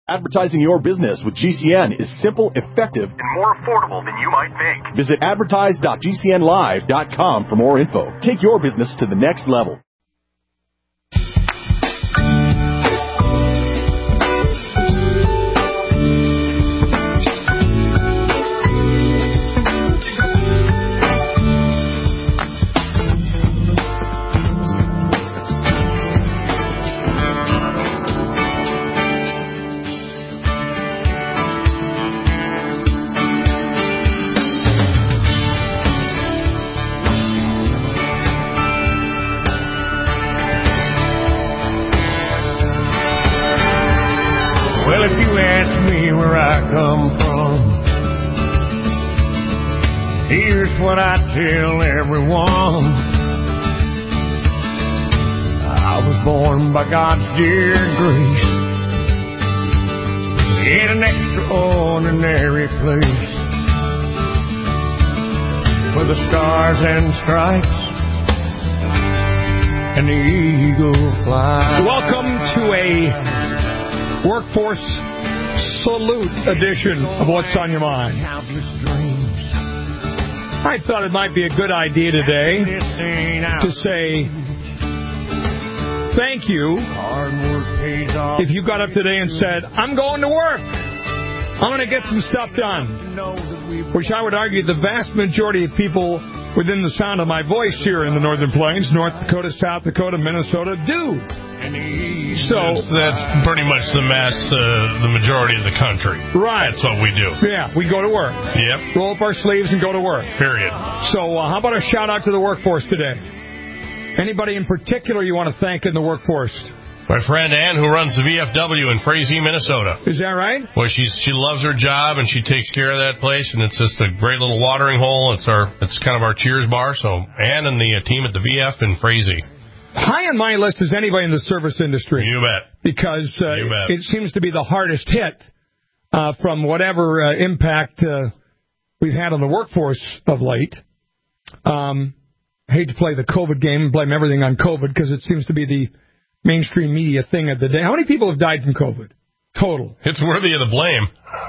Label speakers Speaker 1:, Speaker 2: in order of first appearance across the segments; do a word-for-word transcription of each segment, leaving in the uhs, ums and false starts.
Speaker 1: Advertising your business with G C N is simple, effective, and more affordable than you might think. Visit advertise dot g c n live dot com for more info. Take your business to the next level.
Speaker 2: Come from. Here's what I tell everyone. I was born by God's dear grace in an extraordinary place where the stars and stripes and the eagle flies.
Speaker 3: Welcome to a workforce salute edition of What's on Your Mind. I thought it might be a good idea today to say thank you if you got up today and said, I'm going to work. I'm going to get some stuff done. Which I would argue the vast majority of people within the sound of my voice here in the Northern Plains, North Dakota, South Dakota, Minnesota, do. So
Speaker 4: that's, that's pretty much the mass, uh, the majority of the country.
Speaker 3: Right.
Speaker 4: That's what we do.
Speaker 3: Yeah, we go to work.
Speaker 4: Yep.
Speaker 3: Roll up our sleeves and go to work.
Speaker 4: Period.
Speaker 3: So uh, how about a shout-out to the workforce today? Anybody in particular you want to thank in the workforce?
Speaker 4: My friend Ann, who runs the V F W in Frazee, Minnesota.
Speaker 3: Is that right?
Speaker 4: Well, she's she loves her job, and she takes care of that place, and it's just a great little watering hole. It's our it's kind of our cheers bar. So Ann and the uh, team at the V F in Frazee.
Speaker 3: High on my list is anybody in the service industry.
Speaker 4: You bet.
Speaker 3: Because uh,
Speaker 4: you bet.
Speaker 3: It seems to be the hardest hit uh, from whatever uh, impact uh, we've had on the workforce of late. Um, I hate to play the COVID game and blame everything on COVID because it seems to be the mainstream media thing of the day. How many people have died from COVID? Total.
Speaker 4: It's worthy of the blame.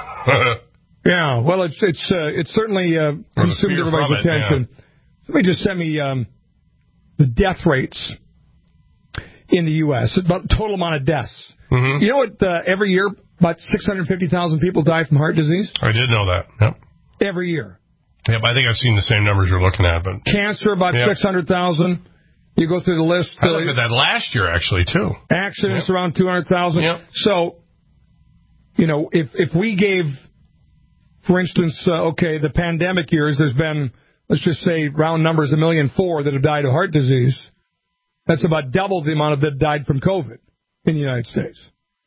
Speaker 3: Yeah, well, it's it's uh, it's certainly uh, consumed everybody's
Speaker 4: it,
Speaker 3: attention.
Speaker 4: Yeah.
Speaker 3: Somebody just sent me um, the death rates in the U S about the total amount of deaths.
Speaker 4: Mm-hmm.
Speaker 3: You know what? Uh, every year, about six hundred fifty thousand people die from heart disease.
Speaker 4: I did know that. Yep.
Speaker 3: Every year.
Speaker 4: Yep, I think I've seen the same numbers you're looking at. But
Speaker 3: cancer, about yep. six hundred thousand. You go through the list.
Speaker 4: I looked at that last year, actually, too.
Speaker 3: Accidents
Speaker 4: yep.
Speaker 3: around two hundred thousand.
Speaker 4: Yep.
Speaker 3: So, you know, if if we gave, for instance, uh, okay, the pandemic years, there's been, let's just say, round numbers, a million four that have died of heart disease. That's about double the amount of that died from COVID in the United States.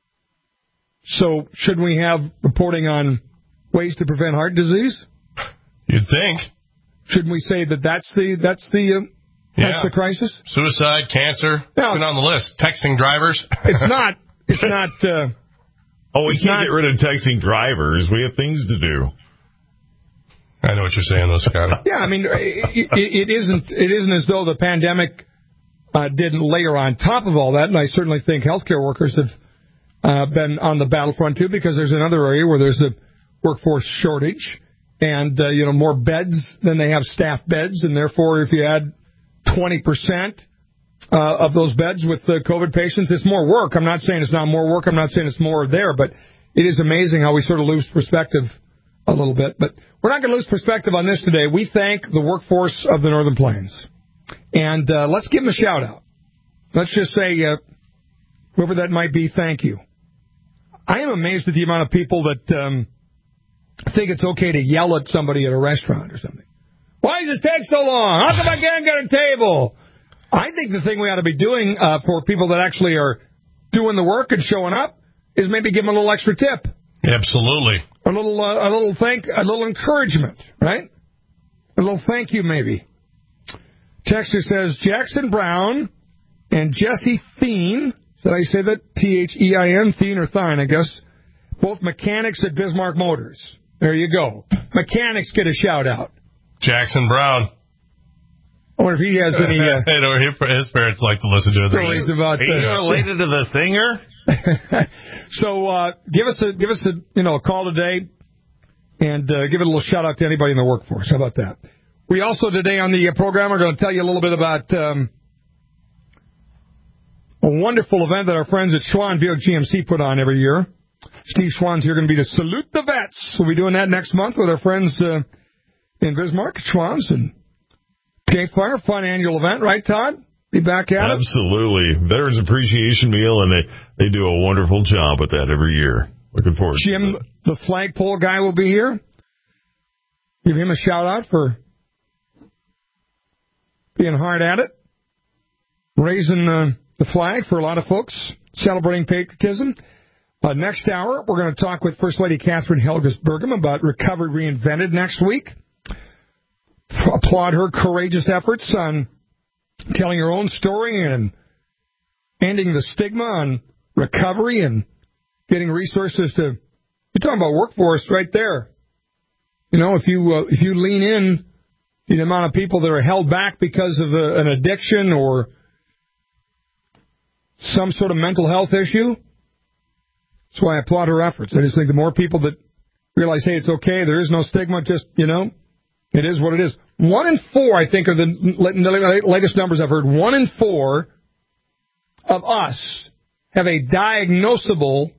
Speaker 3: So, shouldn't we have reporting on ways to prevent heart disease?
Speaker 4: You'd think.
Speaker 3: Shouldn't we say that that's the that's the uh,
Speaker 4: yeah.
Speaker 3: that's the crisis?
Speaker 4: Suicide, cancer,
Speaker 3: now,
Speaker 4: it's been on the list. Texting drivers.
Speaker 3: It's not. It's not. Uh,
Speaker 5: oh, we can't not, get rid of texting drivers. We have things to do.
Speaker 4: I know what you're saying, though, Scott.
Speaker 3: Yeah, I mean, it, it, it isn't. It isn't as though the pandemic uh, didn't layer on top of all that, and I certainly think healthcare workers have uh, been on the battlefront too, because there's another area where there's a workforce shortage. And, uh, you know, more beds than they have staff beds. And therefore, if you add twenty percent uh, of those beds with uh, COVID patients, it's more work. I'm not saying it's not more work. I'm not saying it's more there. But it is amazing how we sort of lose perspective a little bit. But we're not going to lose perspective on this today. We thank the workforce of the Northern Plains. And uh, let's give them a shout-out. Let's just say, uh, whoever that might be, thank you. I am amazed at the amount of people that... Um, I think it's okay to yell at somebody at a restaurant or something. Why does this take so long? How come I can't get a table? I think the thing we ought to be doing uh, for people that actually are doing the work and showing up is maybe give them a little extra tip.
Speaker 4: Absolutely.
Speaker 3: A little, uh, a little thank, a little encouragement, right? A little thank you, maybe. Texter says Jackson Brown and Jesse Thien. Did I say that? T H E I N, Thien or Thine, I guess. Both mechanics at Bismarck Motors. There you go. Mechanics get a shout-out.
Speaker 4: Jackson Brown.
Speaker 3: I wonder if he has any... Uh,
Speaker 4: his parents like to listen to it.
Speaker 3: Stories about...
Speaker 5: Are you
Speaker 3: uh,
Speaker 5: related to the singer?
Speaker 3: So uh, give us a give us a you know a call today, and uh, give it a little shout out to anybody in the workforce. How about that? We also today on the program are going to tell you a little bit about um, a wonderful event that our friends at Schwann Buick G M C put on every year. Steve Schwann's here going to be to salute the vets. We'll be doing that next month with our friends uh, in Bismarck, Schwann's, and Cape Fire. Fun annual event, right, Todd? Be back at it?
Speaker 5: Absolutely. Veterans Appreciation Meal, and they, they do a wonderful job with that every year. Looking forward
Speaker 3: Jim,
Speaker 5: to it.
Speaker 3: the flagpole guy, will be here. Give him a shout-out for being hard at it, raising uh, the flag for a lot of folks, celebrating patriotism. Uh, next hour, we're going to talk with First Lady Catherine Helges-Bergam about Recovery Reinvented next week. Applaud her courageous efforts on telling her own story and ending the stigma on recovery and getting resources to. You're talking about workforce right there. You know, if you uh, if you lean in to the amount of people that are held back because of a, an addiction or some sort of mental health issue, that's why I applaud her efforts. I just think the more people that realize, hey, it's okay, there is no stigma, just, you know, it is what it is. One in four, I think, are the latest numbers I've heard. One in four of us have a diagnosable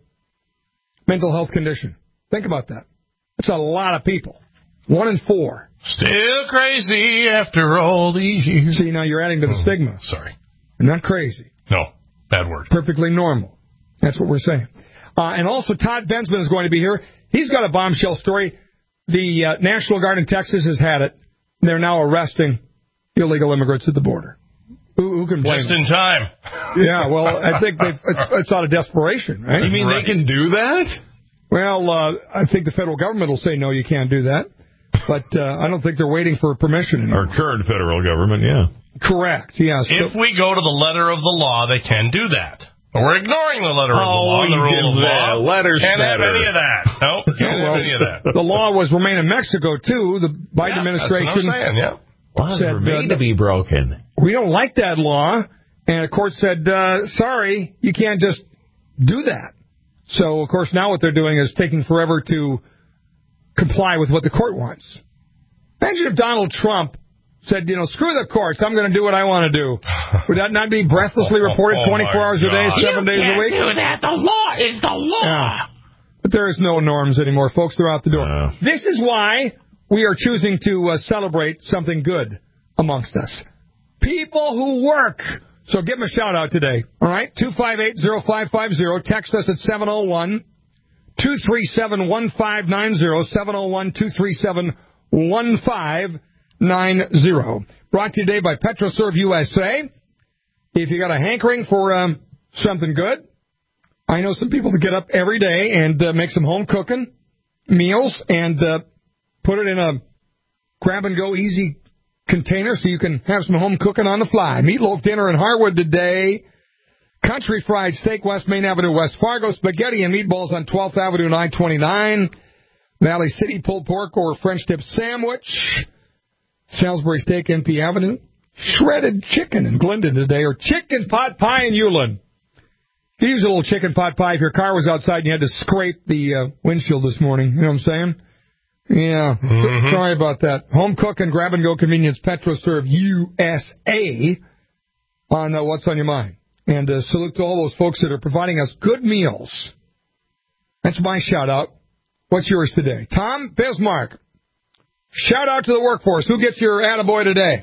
Speaker 3: mental health condition. Think about that. That's a lot of people. One in four.
Speaker 4: Still crazy after all these years.
Speaker 3: See, now you're adding to the
Speaker 4: oh,
Speaker 3: stigma.
Speaker 4: Sorry.
Speaker 3: You're not crazy.
Speaker 4: No, bad word.
Speaker 3: Perfectly normal. That's what we're saying. Uh, and also, Todd Bensman is going to be here. He's got a bombshell story. The uh, National Guard in Texas has had it. They're now arresting illegal immigrants at the border. Who, who can blame
Speaker 4: Just
Speaker 3: them?
Speaker 4: in time.
Speaker 3: Yeah, well, I think they've, it's, it's out of desperation, right?
Speaker 5: You mean
Speaker 4: right.
Speaker 5: they can do that?
Speaker 3: Well, uh, I think the federal government will say, no, you can't do that. But uh, I don't think they're waiting for permission anymore.
Speaker 5: Our current federal government, yeah.
Speaker 3: Correct, yes.
Speaker 4: If so, we go to the letter of the law, they can do that. But we're ignoring the letter of the
Speaker 5: Oh,
Speaker 4: law, the
Speaker 5: you
Speaker 4: rule of
Speaker 5: did
Speaker 4: law.
Speaker 5: that. Letter
Speaker 4: Can't have
Speaker 5: setter.
Speaker 4: any of that. Nope, can't
Speaker 3: well,
Speaker 4: have any of that.
Speaker 3: the law was remain in Mexico, too. The Biden
Speaker 4: Yeah,
Speaker 3: administration
Speaker 4: that's what I'm saying, yeah.
Speaker 5: Laws
Speaker 3: said,
Speaker 5: were made
Speaker 3: uh,
Speaker 5: to be broken.
Speaker 3: we don't like that law. And the court said, uh, sorry, you can't just do that. So, of course, now what they're doing is taking forever to comply with what the court wants. Imagine if Donald Trump said, you know, screw the courts, I'm going to do what I want to do. Would that not be breathlessly reported
Speaker 4: Oh,
Speaker 3: twenty-four hours a day,
Speaker 4: God.
Speaker 3: seven
Speaker 6: you
Speaker 3: days a week?
Speaker 6: can't do that. The law is the law.
Speaker 3: Yeah. But there is no norms anymore, folks. They're out the door.
Speaker 5: Yeah.
Speaker 3: This is why we are choosing to uh, celebrate something good amongst us. People who work. So give them a shout-out today, all right? two five eight, zero five five zero. Text us at seven oh one, two three seven, one five nine zero, seven oh one, two three seven, one five nine zero. Brought to you today by PetroServe U S A. If you got a hankering for um, something good, I know some people that get up every day and uh, make some home cooking meals and uh, put it in a grab-and-go easy container so you can have some home cooking on the fly. Meatloaf dinner in Harwood today. Country fried steak, West Main Avenue, West Fargo. Spaghetti and meatballs on twelfth Avenue, nine twenty-nine. Valley City pulled pork or French dip sandwich. Salisbury steak, M P Avenue. Shredded chicken in Glendon today, or chicken pot pie in Ulen. You use a little chicken pot pie if your car was outside and you had to scrape the uh, windshield this morning. You know what I'm saying? Yeah. Mm-hmm. Sorry about that. Home cook and grab-and-go convenience, PetroServe U S A on uh, What's on Your Mind. And uh, salute to all those folks that are providing us good meals. That's my shout-out. What's yours today? Tom Bismarck. Shout-out to the workforce. Who gets your attaboy today?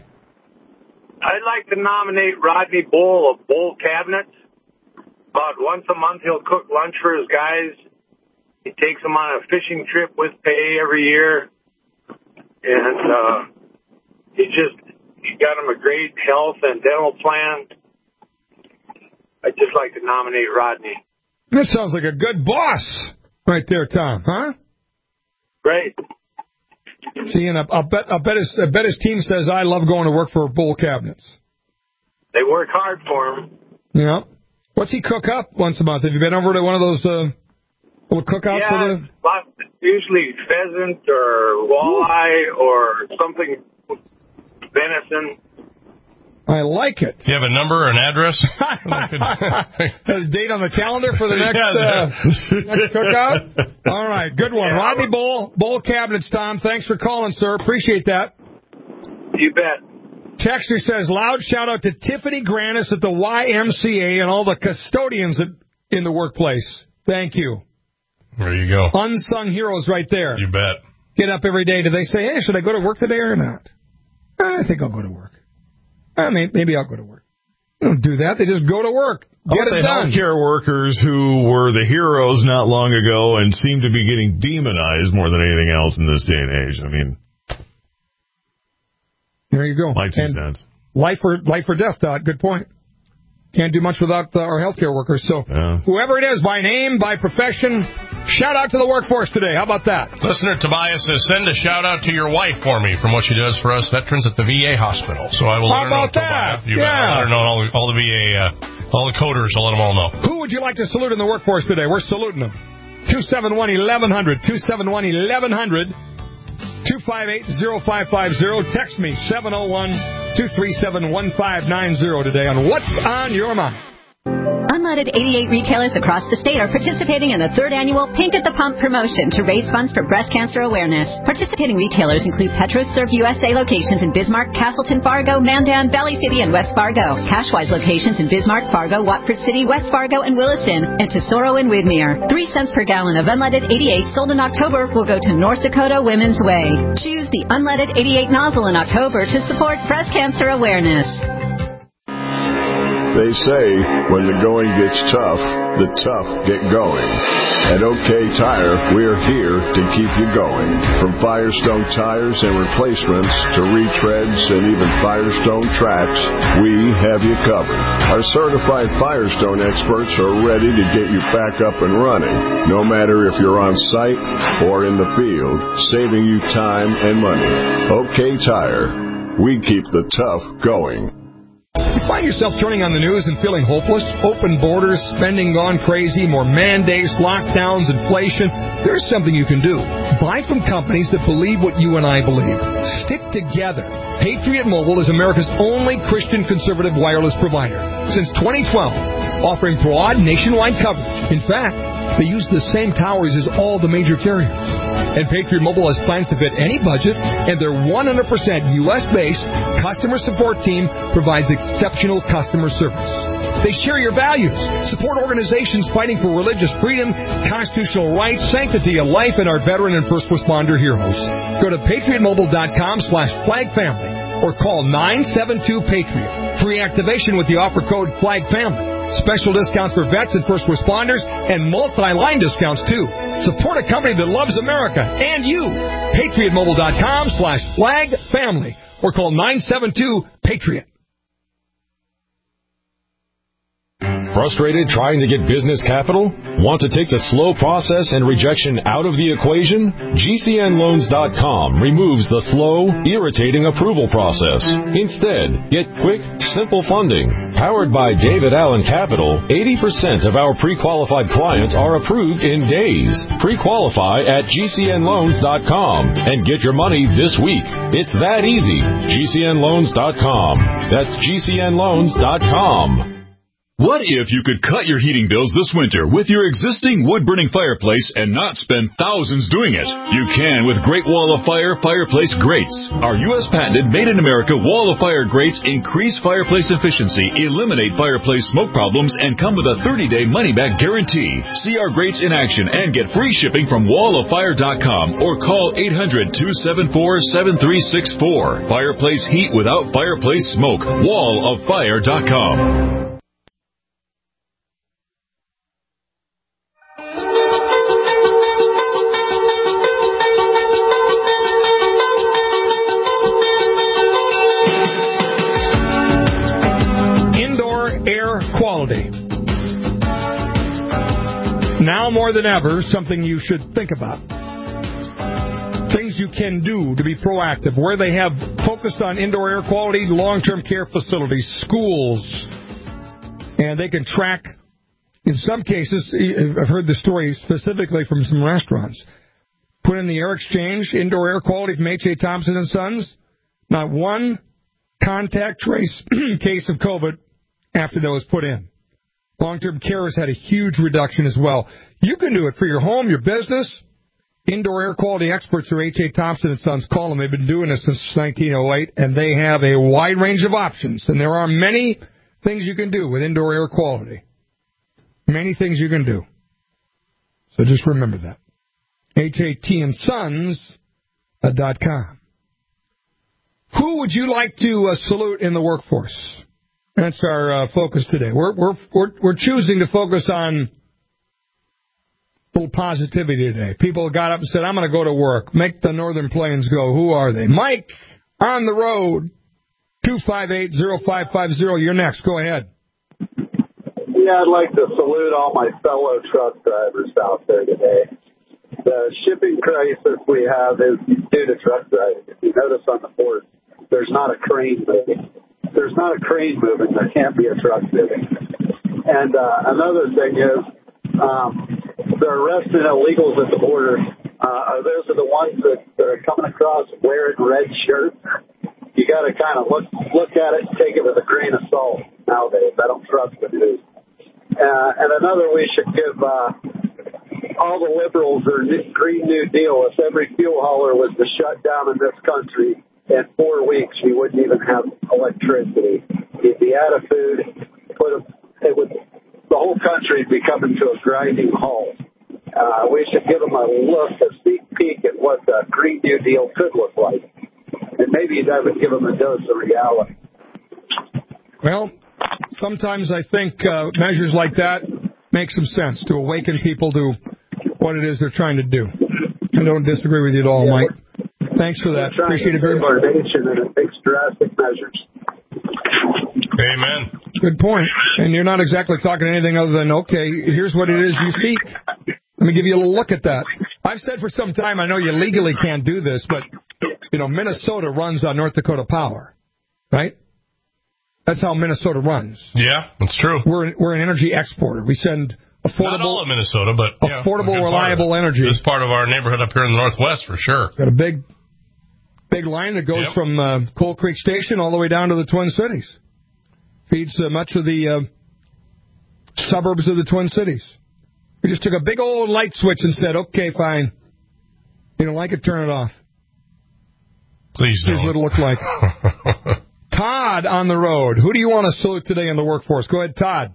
Speaker 7: I'd like to nominate Rodney Bull of Bull Cabinets. About once a month, he'll cook lunch for his guys. He takes them on a fishing trip with pay every year. And uh, he just, he got him a great health and dental plan. I'd just like to nominate Rodney.
Speaker 3: This sounds like a good boss right there, Tom, huh?
Speaker 7: Great.
Speaker 3: See, and I, I'll, bet, I'll, bet his, I bet his team says, I love going to work for Bull Cabinets.
Speaker 7: They work hard for him.
Speaker 3: Yeah. What's he cook up once a month? Have you been over to one of those uh, little cookouts?
Speaker 7: Yeah,
Speaker 3: for the...
Speaker 7: lot, usually pheasant or walleye or something, venison.
Speaker 3: I like it.
Speaker 4: Do you have a number or an address?
Speaker 3: Has a date on the calendar for the next, uh, next cookout? All right, good one. Yeah. Rodney Bowl, Bowl Cabinets, Tom. Thanks for calling, sir. Appreciate that.
Speaker 7: You bet.
Speaker 3: Texter says, loud shout-out to Tiffany Granis at the Y M C A and all the custodians at, in the workplace. Thank you.
Speaker 4: There you go.
Speaker 3: Unsung heroes right there.
Speaker 4: You bet.
Speaker 3: Get up every day. Do they say, hey, should I go to work today or not? I think I'll go to work. I mean, maybe I'll go to work. They don't do that. They just go to work. Get it
Speaker 5: the
Speaker 3: done.
Speaker 5: Healthcare workers who were the heroes not long ago and seem to be getting demonized more than anything else in this day and age. I mean,
Speaker 3: there you go.
Speaker 5: My two
Speaker 3: and
Speaker 5: cents.
Speaker 3: Life or life or death, Todd. Good point. Can't do much without uh, our healthcare workers. So
Speaker 5: yeah.
Speaker 3: Whoever it is, by name, by profession, shout out to the workforce today. How about that?
Speaker 4: Listener Tobias says, send a shout out to your wife for me from what she does for us veterans at the V A hospital. So I will
Speaker 3: How
Speaker 4: let her know,
Speaker 3: about that?
Speaker 4: Tobias. You
Speaker 3: yeah.
Speaker 4: better let her know all, all the V A, uh, all the coders. I'll let them all know.
Speaker 3: Who would you like to salute in the workforce today? We're saluting them. two seven one, eleven hundred, two seven one, eleven hundred, two five eight, zero five five zero. Text me, seven oh one, two three seven, one five nine zero today on What's on Your Mind.
Speaker 8: Unleaded eighty-eight retailers across the state are participating in the third annual Pink at the Pump promotion to raise funds for breast cancer awareness. Participating retailers include PetroServe U S A locations in Bismarck, Castleton, Fargo, Mandan, Valley City, and West Fargo. Cashwise locations in Bismarck, Fargo, Watford City, West Fargo, and Williston, and Tesoro and Widmer. Three cents per gallon of unleaded eighty-eight sold in October will go to North Dakota Women's Way. Choose the unleaded eighty-eight nozzle in October to support breast cancer awareness.
Speaker 9: They say when the going gets tough, the tough get going. At OK Tire, we're here to keep you going. From Firestone tires and replacements to retreads and even Firestone tracks, we have you covered. Our certified Firestone experts are ready to get you back up and running, no matter if you're on site or in the field, saving you time and money. OK Tire, we keep the tough going.
Speaker 3: You find yourself turning on the news and feeling hopeless? Open borders, spending gone crazy, more mandates, lockdowns, inflation. There's something you can do. Buy from companies that believe what you and I believe. Stick together. Patriot Mobile is America's only Christian conservative wireless provider since twenty twelve, offering broad nationwide coverage. In fact, they use the same towers as all the major carriers. And Patriot Mobile has plans to fit any budget, and their one hundred percent U S-based customer support team provides exceptional customer service. They share your values, support organizations fighting for religious freedom, constitutional rights, sanctity of life, and our veteran and first responder heroes. Go to patriot mobile dot com slash flag family or call nine seven two PATRIOT. Free activation with the offer code FLAGFAMILY. Special discounts for vets and first responders, and multi-line discounts, too. Support a company that loves America and you. patriot mobile dot com slash flag family or call nine seven two PATRIOT.
Speaker 10: Frustrated trying to get business capital? Want to take the slow process and rejection out of the equation? G C N loans dot com removes the slow, irritating approval process. Instead, get quick, simple funding. Powered by David Allen Capital, eighty percent of our pre-qualified clients are approved in days. Pre-qualify at G C N loans dot com and get your money this week. It's that easy. G C N loans dot com. That's G C N loans dot com.
Speaker 11: What if you could cut your heating bills this winter with your existing wood-burning fireplace and not spend thousands doing it? You can with Great Wall of Fire Fireplace Grates. Our U S patented made-in-America Wall of Fire grates increase fireplace efficiency, eliminate fireplace smoke problems, and come with a thirty-day money-back guarantee. See our grates in action and get free shipping from wall of fire dot com or call eight hundred, two seven four, seven three six four. Fireplace heat without fireplace smoke. wall of fire dot com.
Speaker 3: Now more than ever, something you should think about. Things you can do to be proactive. Where they have focused on indoor air quality, long-term care facilities, schools, and they can track, in some cases, I've heard the story specifically from some restaurants, put in the Air Exchange, indoor air quality from H A. Thompson and Sons, not one contact trace case of COVID after that was put in. Long-term care has had a huge reduction as well. You can do it for your home, your business. Indoor air quality experts are H A. Thompson and Sons. Call them. They've been doing this since nineteen oh eight, and they have a wide range of options. And there are many things you can do with indoor air quality. Many things you can do. So just remember that. H A T and Sons dot com. Who would you like to uh, salute in the workforce? That's our uh, focus today. We're, we're we're we're choosing to focus on a little positivity today. People got up and said, I'm going to go to work. Make the Northern Plains go. Who are they? Mike, on the road, two five eight, oh five five oh. You're next. Go ahead.
Speaker 12: Yeah, I'd like to salute all my fellow truck drivers out there today. The shipping crisis we have is due to truck driving. If you notice on the board, there's not a crane moving. If there's not a crane moving, there can't be a truck moving. And uh, another thing is, um, they're arresting illegals at the border. Uh, those are the ones that, that are coming across wearing red shirts. You got to kind of look look at it and take it with a grain of salt nowadays. I don't trust the news. Uh, and another, we should give uh, all the liberals their Green New Deal. If every fuel hauler was to shut down in this country, in four weeks, we wouldn't even have electricity. You'd be out of food. Put a, it would, the whole country would be coming to a grinding halt. Uh, we should give them a look, a sneak peek at what the Green New Deal could look like. And maybe that would give them a dose of reality.
Speaker 3: Well, sometimes I think uh, measures like that make some sense to awaken people to what it is they're trying to do. I don't disagree with you at all, yeah, Mike. Thanks for that. Appreciate it very much.
Speaker 12: Our nation, and it takes drastic measures.
Speaker 4: Amen.
Speaker 3: Good point. And you're not exactly talking anything other than, okay, here's what it is you seek. Let me give you a little look at that. I've said for some time, I know you legally can't do this, but, you know, Minnesota runs on North Dakota Power, right? That's how Minnesota runs.
Speaker 4: Yeah, that's true.
Speaker 3: We're we're an energy exporter. We send affordable,
Speaker 4: not all of Minnesota, but yeah,
Speaker 3: affordable, reliable energy.
Speaker 4: This part of our neighborhood up here in the Northwest, for sure.
Speaker 3: Got a big, big line that goes yep. from uh, Coal Creek Station all the way down to the Twin Cities. Feeds uh, much of the uh, suburbs of the Twin Cities. We just took a big old light switch and said, okay, fine. You don't like it, turn it off.
Speaker 4: Please don't.
Speaker 3: Here's what it looked like. Todd on the road. Who do you want to salute today in the workforce? Go ahead, Todd.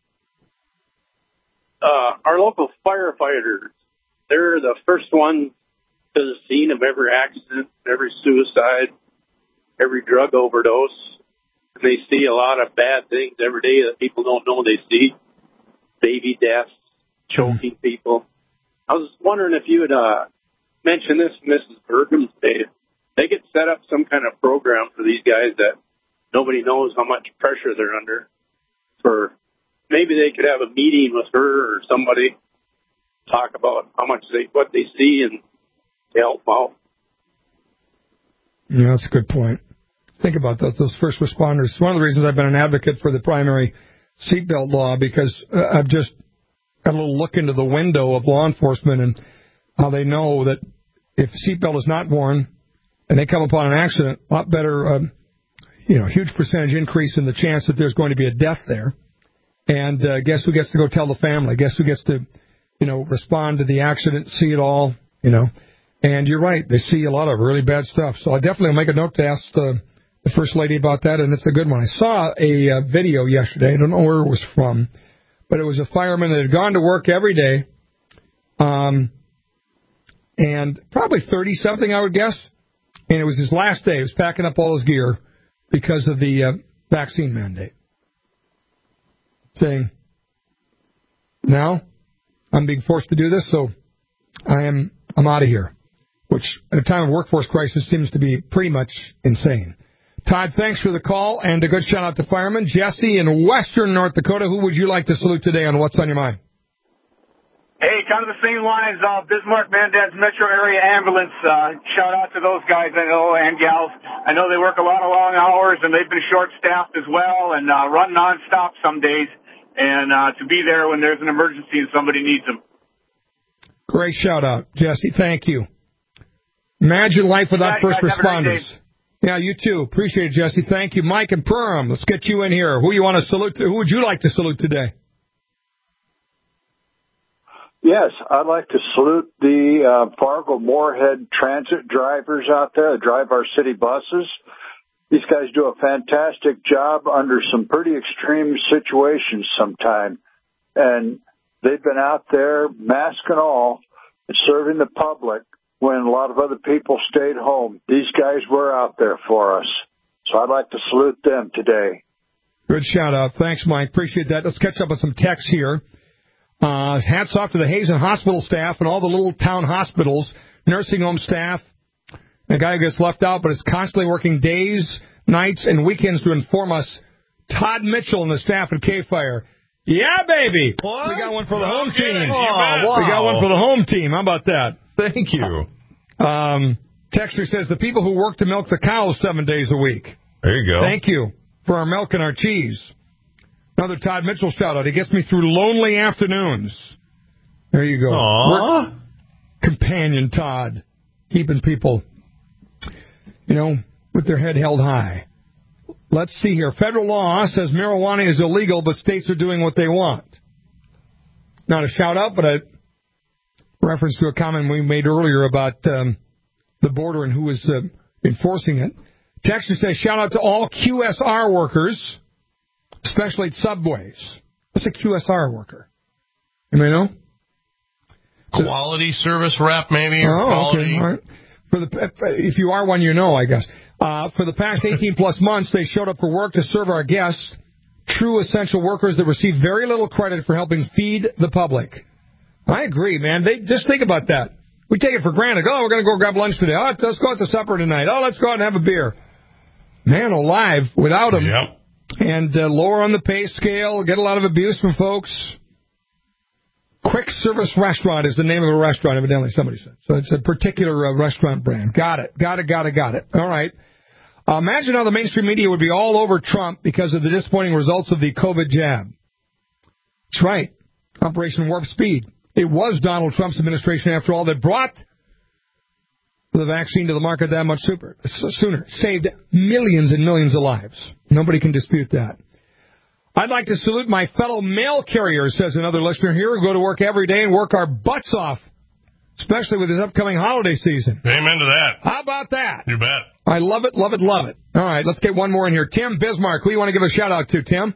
Speaker 13: Uh, our local firefighters, they're the first ones to the scene of every accident, every suicide, every drug overdose. And they see a lot of bad things every day that people don't know they see. Baby deaths, choking mm-hmm. people. I was wondering if you would uh, mention this, Missus Bergen, today. They could set up some kind of program for these guys that nobody knows how much pressure they're under. For maybe they could have a meeting with her or somebody, talk about how much they what they see and help out.
Speaker 3: Yeah, that's a good point. Think about those, those first responders. One of the reasons I've been an advocate for the primary seatbelt law, because uh, I've just got a little look into the window of law enforcement and how they know that if a seatbelt is not worn and they come upon an accident, a lot better, um, you know, huge percentage increase in the chance that there's going to be a death there. And uh, guess who gets to go tell the family? Guess who gets to, you know, respond to the accident, see it all, you know. And you're right, they see a lot of really bad stuff. So I definitely will make a note to ask the, the First Lady about that, and it's a good one. I saw a uh, video yesterday. I don't know where it was from, but it was a fireman that had gone to work every day, um, and probably thirty-something, I would guess. And it was his last day. He was packing up all his gear because of the uh, vaccine mandate. Saying, now I'm being forced to do this, so I am I'm out of here. Which, at a time of workforce crisis, seems to be pretty much insane. Todd, thanks for the call, and a good shout-out to firemen. Jesse in western North Dakota, who would you like to salute today on What's on Your Mind?
Speaker 14: Hey, kind of the same lines, uh, Bismarck Mandan's Metro Area Ambulance. Uh, shout out to those guys I know and gals. I know they work a lot of long hours, and they've been short-staffed as well, and uh, run nonstop some days. And uh, to be there when there's an emergency and somebody needs them.
Speaker 3: Great shout-out, Jesse. Thank you. Imagine life without first responders. Yeah, you too. Appreciate it, Jesse. Thank you. Mike and Perham, let's get you in here. Who you want to salute to? Who would you like to salute today?
Speaker 15: Yes, I'd like to salute the uh, Fargo-Moorhead transit drivers out there that drive our city buses. These guys do a fantastic job under some pretty extreme situations sometimes. And they've been out there, mask and all, serving the public when a lot of other people stayed home. These guys were out there for us. So I'd like to salute them today.
Speaker 3: Good shout out. Thanks, Mike. Appreciate that. Let's catch up with some texts here. Uh, hats off to the Hazen Hospital staff and all the little town hospitals, nursing home staff. The guy who gets left out but is constantly working days, nights, and weekends to inform us. Todd Mitchell and the staff at K-Fire. Yeah, baby. What? We got one for the home
Speaker 5: Okay.
Speaker 3: team.
Speaker 5: Oh, wow.
Speaker 3: We got one for the home team. How about that?
Speaker 5: Thank you.
Speaker 3: Um, Texter says the people who work to milk the cows seven days a week.
Speaker 5: There you go.
Speaker 3: Thank you for our milk and our cheese. Another Todd Mitchell shout-out. He gets me through lonely afternoons. There you go.
Speaker 5: Aww.
Speaker 3: Work companion Todd. Keeping people, you know, with their head held high. Let's see here. Federal law says marijuana is illegal, but states are doing what they want. Not a shout-out, but a reference to a comment we made earlier about um, the border and who is uh, enforcing it. Texter says, shout-out to all Q S R workers, especially at Subways. What's a Q S R worker? Anybody know?
Speaker 4: Quality service rep, maybe? Or
Speaker 3: oh,
Speaker 4: quality.
Speaker 3: okay. All right. For the, if you are one, you know, I guess. Uh, for the past eighteen-plus months, they showed up for work to serve our guests, true essential workers that receive very little credit for helping feed the public. I agree, man. They just think about that. We take it for granted. Oh, we're going to go grab lunch today. Oh, let's go out to supper tonight. Oh, let's go out and have a beer. Man alive, without them.
Speaker 4: Yep.
Speaker 3: And uh, lower on the pay scale, get a lot of abuse from folks. Quick Service Restaurant is the name of a restaurant, evidently, somebody said. So it's a particular uh, restaurant brand. Got it, got it, got it, got it. All right. Uh, imagine how the mainstream media would be all over Trump because of the disappointing results of the COVID jab. That's right. Operation Warp Speed. It was Donald Trump's administration, after all, that brought the vaccine to the market that much super, sooner. Saved millions and millions of lives. Nobody can dispute that. I'd like to salute my fellow mail carriers, says another listener here, who go to work every day and work our butts off, especially with this upcoming holiday season.
Speaker 4: Amen to that.
Speaker 3: How about that?
Speaker 4: You bet.
Speaker 3: I love it, love it, love it. All right, let's get one more in here. Tim Bismarck, who do you want to give a shout-out to, Tim?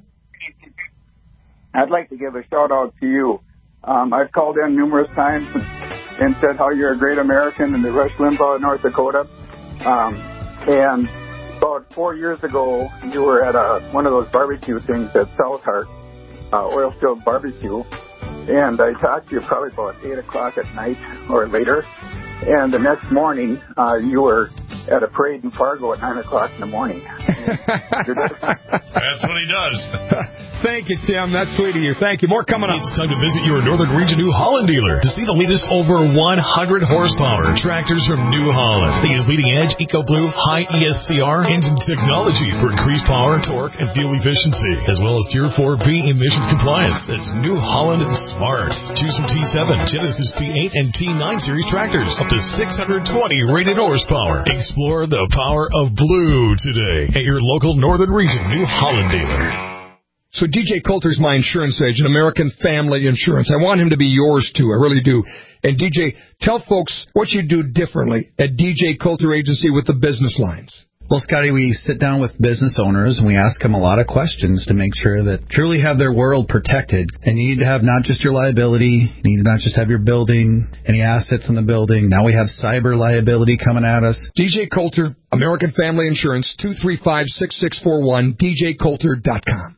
Speaker 16: I'd like to give a shout-out to you. Um, I've called in numerous times and said how you're a great American in the Rush Limbaugh, North Dakota. Um, and about four years ago, you were at a, one of those barbecue things at Southheart, uh, oil stove barbecue. And I talked to you probably about eight o'clock at night or later. And the next morning, uh, you were at a parade in Fargo at nine o'clock in the morning.
Speaker 4: That's what he does.
Speaker 3: Thank you, Tim. That's sweet of you. Thank you. More coming up.
Speaker 17: It's time to visit your Northern Region New Holland dealer to see the latest over one hundred horsepower tractors from New Holland. They use leading-edge EcoBlue high E S C R engine technology for increased power, torque, and fuel efficiency, as well as Tier four B emissions compliance. It's New Holland Smart. Choose from T seven, Genesis T eight, and T nine series tractors, up to six hundred twenty rated horsepower. Explore the power of blue today at your local Northern Region New Holland dealer.
Speaker 3: So D J Coulter's my insurance agent, American Family Insurance. I want him to be yours, too. I really do. And, D J, tell folks what you do differently at D J Coulter Agency with the business lines.
Speaker 18: Well, Scotty, we sit down with business owners and we ask them a lot of questions to make sure that truly have their world protected. And you need to have not just your liability, you need to not just have your building, any assets in the building. Now we have cyber liability coming at us.
Speaker 3: D J Coulter, American Family Insurance, two three five, six six four one, D J Coulter dot com.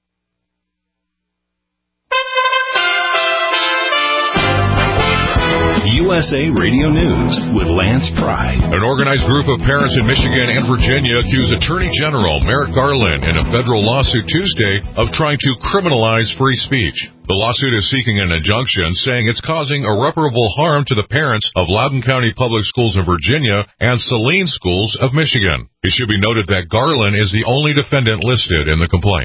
Speaker 11: U S A Radio News with Lance Pry.
Speaker 19: An organized group of parents in Michigan and Virginia accuse Attorney General Merrick Garland in a federal lawsuit Tuesday of trying to criminalize free speech. The lawsuit is seeking an injunction saying it's causing irreparable harm to the parents of Loudoun County Public Schools in Virginia and Saline Schools of Michigan. It should be noted that Garland is the only defendant listed in the complaint.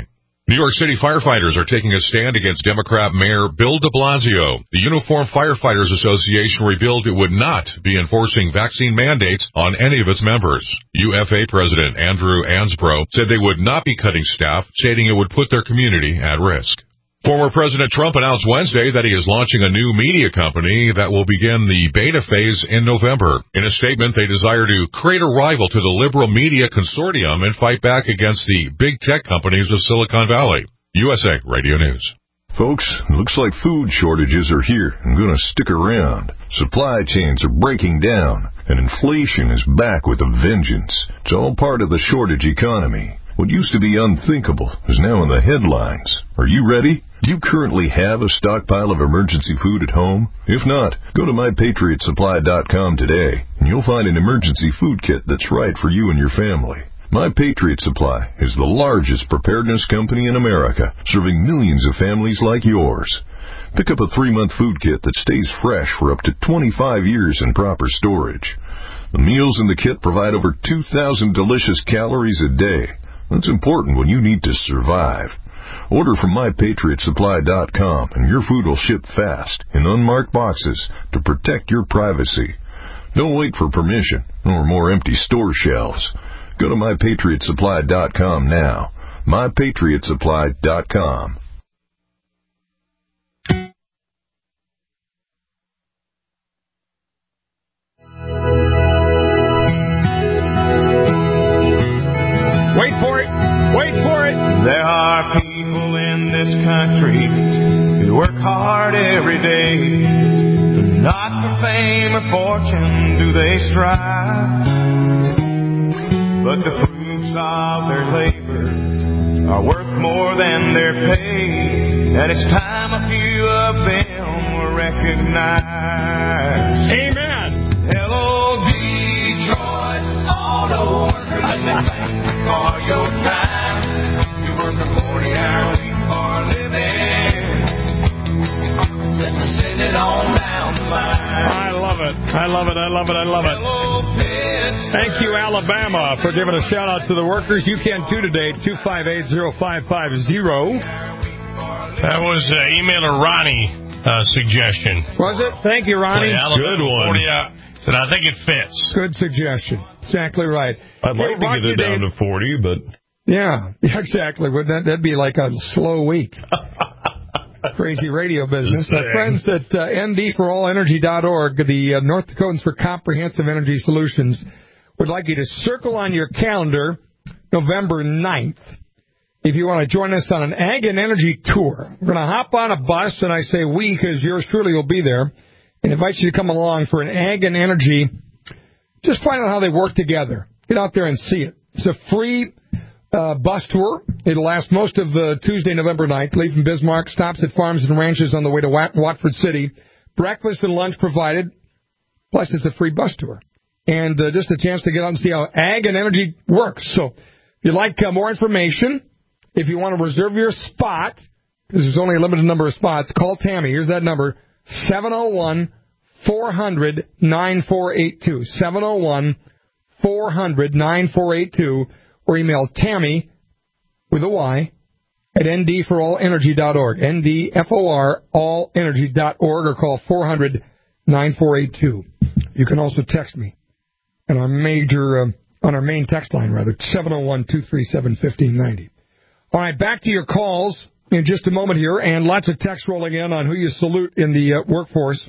Speaker 19: New York City firefighters are taking a stand against Democrat Mayor Bill de Blasio. The Uniform Firefighters Association revealed it would not be enforcing vaccine mandates on any of its members. U F A President Andrew Ansbro said they would not be cutting staff, stating it would put their community at risk. Former President Trump announced Wednesday that he is launching a new media company that will begin the beta phase in November. In a statement, they desire to create a rival to the liberal media consortium and fight back against the big tech companies of Silicon Valley. U S A Radio News.
Speaker 20: Folks, looks like food shortages are here and going to stick around. Supply chains are breaking down, and inflation is back with a vengeance. It's all part of the shortage economy. What used to be unthinkable is now in the headlines. Are you ready? Do you currently have a stockpile of emergency food at home? If not, go to my patriot supply dot com today, and you'll find an emergency food kit that's right for you and your family. My Patriot Supply is the largest preparedness company in America, serving millions of families like yours. Pick up a three-month food kit that stays fresh for up to twenty-five years in proper storage. The meals in the kit provide over two thousand delicious calories a day. That's important when you need to survive. Order from my patriot supply dot com and your food will ship fast in unmarked boxes to protect your privacy. Don't wait for permission or more empty store shelves. Go to my patriot supply dot com now. my patriot supply dot com.
Speaker 3: Wait for it. Wait for it.
Speaker 2: There are people in this country who work hard every day. Not for fame or fortune do they strive, but the fruits of their labor are worth more than their pay, and it's time a few of them were recognized.
Speaker 3: Amen.
Speaker 2: Hello, Detroit Auto Workers. I say thank you for your time. You work a forty-hour week for a living. Let's send it on down the line.
Speaker 3: I love it. I love it. I love it. I love it.
Speaker 2: Hello,
Speaker 3: Thank you, Alabama, for giving a shout-out to the workers. You can, too, today, two five eight, zero five five zero.
Speaker 4: That was uh, emailer Ronnie uh, suggestion.
Speaker 3: Was it? Thank you, Ronnie.
Speaker 4: Good one. forty, uh, said, I think it fits.
Speaker 3: Good suggestion. Exactly right.
Speaker 5: I'd like hey, to get it down to forty, but...
Speaker 3: Yeah, exactly. Would that, that'd be like a slow week. Crazy radio business. Uh, friends at uh, N D for all energy dot org, the uh, North Dakotans for Comprehensive Energy Solutions, would like you to circle on your calendar November ninth if you want to join us on an Ag and Energy tour. We're going to hop on a bus, and I say we because yours truly will be there, and invite you to come along for an Ag and Energy. Just find out how they work together. Get out there and see it. It's a free Uh, bus tour. It'll last most of uh, Tuesday, November ninth. Leave from Bismarck, stops at farms and ranches on the way to Wat- Watford City. Breakfast and lunch provided. Plus, it's a free bus tour. And uh, just a chance to get out and see how Ag and Energy works. So, if you'd like uh, more information, if you want to reserve your spot, because there's only a limited number of spots, call Tammy. Here's that number, seven oh one, four hundred, nine four eight two. seven oh one, four hundred, nine four eight two. Or email Tammy, with a Y, at N D for all energy dot org. N D F O R, all energy dot org, or call four hundred, nine four eight two. You can also text me on our major, uh, on our main text line, rather, seven oh one, two three seven, one five nine oh. All right, back to your calls in just a moment here, and lots of text rolling in on who you salute in the uh, workforce.